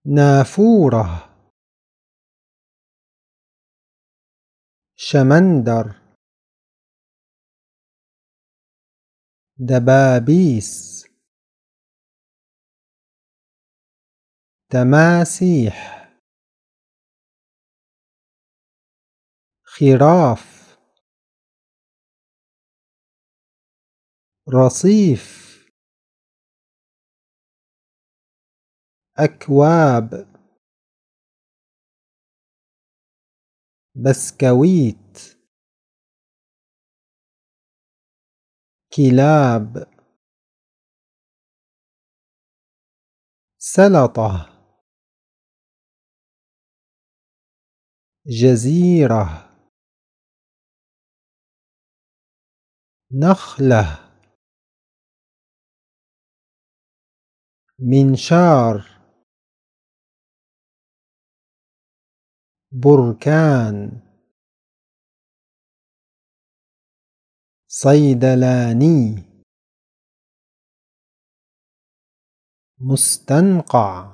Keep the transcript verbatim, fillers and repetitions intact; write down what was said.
نافورة شمندر دبابيس تماسيح خراف رصيف أكواب بسكويت كلاب سلطة جزيرة نخلة منشار بركان صيدلاني مستنقع